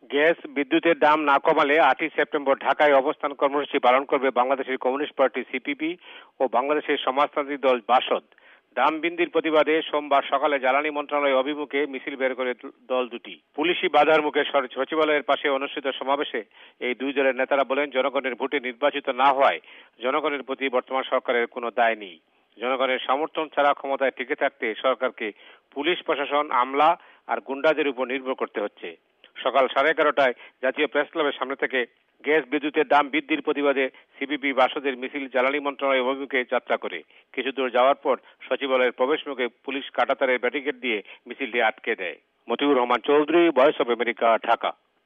Gas বিদ্যুতের দাম না কমালে 8ই সেপ্টেম্বর ঢাকায় অবস্থান কর্মসূচি পালন করবে বাংলাদেশের কমিউনিস্ট পার্টি সিপিবি ও বাংলাদেশের সমাজতান্ত্রিক দল বাসদ। দাম বৃদ্ধির প্রতিবাদে সোমবার সকালে জ্বালানি মন্ত্রণালয় অভিমুখে মিছিল বের করে দল দুটি। পুলিশি বাধার মুখে সচিবালয়ের পাশে অনুষ্ঠিত সমাবেশে এই দুই দলের নেতারা বলেন, জনগণের ভোটে নির্বাচিত না হওয়ায় জনগণের প্রতি বর্তমান সরকারের কোনো দায় নেই। জনগণের সমর্থন ছাড়া ক্ষমতায় টিকে থাকতে সরকারকে পুলিশ প্রশাসন, আমলা আর গুন্ডাদের উপর নির্ভর করতে হচ্ছে। সকাল 11:30টায় জাতীয় প্রেস ক্লাবের সামনে থেকে গ্যাস বিদ্যুতের দাম বৃদ্ধির প্রতিবাদে সিপিবি বাসদের মিছিল জ্বালানি মন্ত্রণালয় অভিমুখে যাত্রা করে। কিছু দূর যাওয়ার পর সচিবালয়ের প্রবেশ মুখে পুলিশ কাঁটাতারের ব্যারিকেড দিয়ে মিছিলটি আটকে দেয়। Motiur Rahman Chowdhury, voice of America, Dhaka.